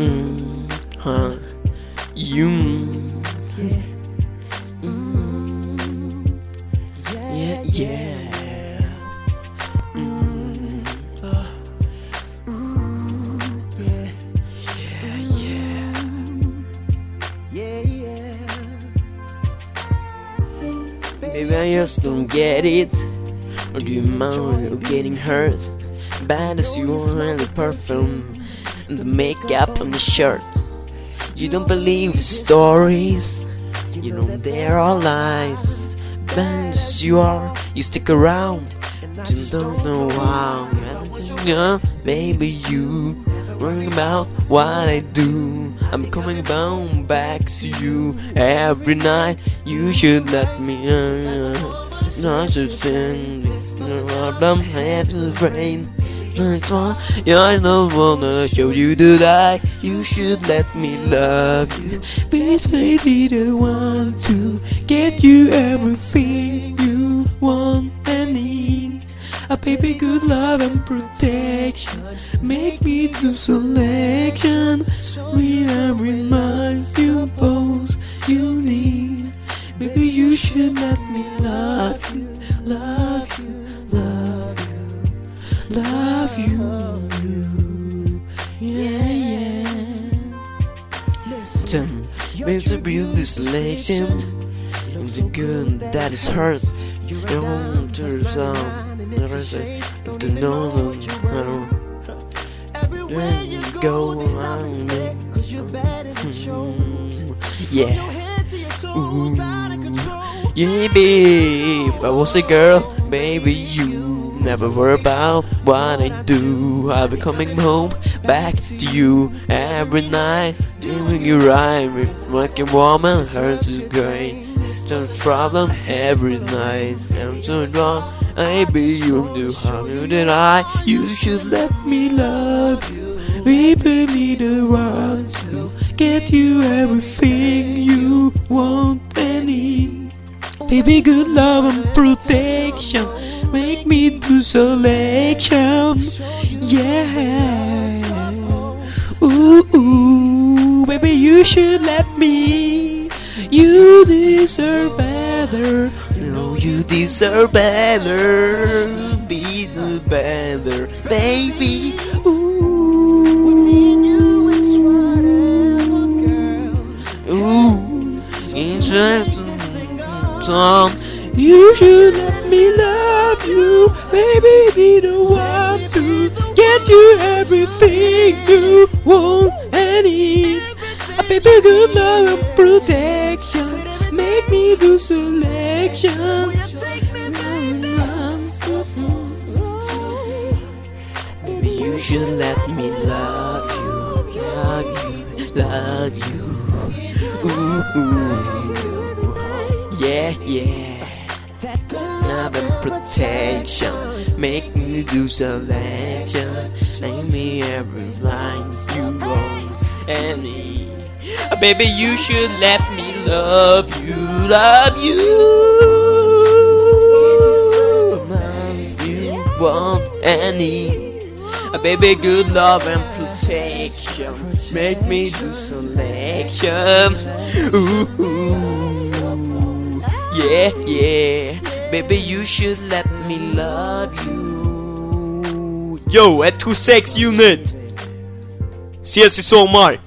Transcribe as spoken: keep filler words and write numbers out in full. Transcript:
Mm, huh. You. Mm, yeah, yeah. Mm, uh, yeah, yeah, yeah. Baby, I just don't get it. Or do you mind or getting hurt? Bad as you are in the perfume and the makeup on the shirt. You don't believe stories, you know there are lies. Bad as you are, you stick around. You don't know how. Yeah, maybe you worrying about what I do. I'm coming bound back to you every night. You should let me uh, not to think I'm having rain. That's why I don't wanna show you that I. You should let me love you. But I didn't want to get you everything you want and need. A baby, good love and protection. Make me do selection. We are remind you both you need. Baby, you should let me love you, love you, love you, love you, yeah, yeah. Listen, there's a beauty selection. It's a good that is hurt. You want to sound, never say to know them. There you go around me. Yeah. Ooh. Yeah, babe. If I was a girl, baby, you never worry about what I do. I'll be coming home back to you every night, doing you right with like a woman hurts is great. No problem every night. I'm so wrong. Maybe you knew how you did I. You should let me love you. Baby, me the one to get you everything you want and need. Baby, good love and protection. Make me do selection. Yeah. Ooh, ooh. Baby, you should let me. You deserve better. No, you deserve better. Be the better, baby. Ooh, ooh, it's time. You should let me love you, baby. Be the one to get you everything you want and need. A baby, good love and protection. Make me do selection. Baby, you should let me love you, love you, love you. Ooh, ooh. Yeah, yeah. Love and protection. Make me do selection. Make me every line you want and need. Uh, baby, you should let me love you, love you. Love you want and need. Uh, baby, good love and protection. Make me do selection. Ooh, ooh. Yeah, yeah. Baby, you should let me love you. Yo, ett tjugosex unit. Ses i sommar.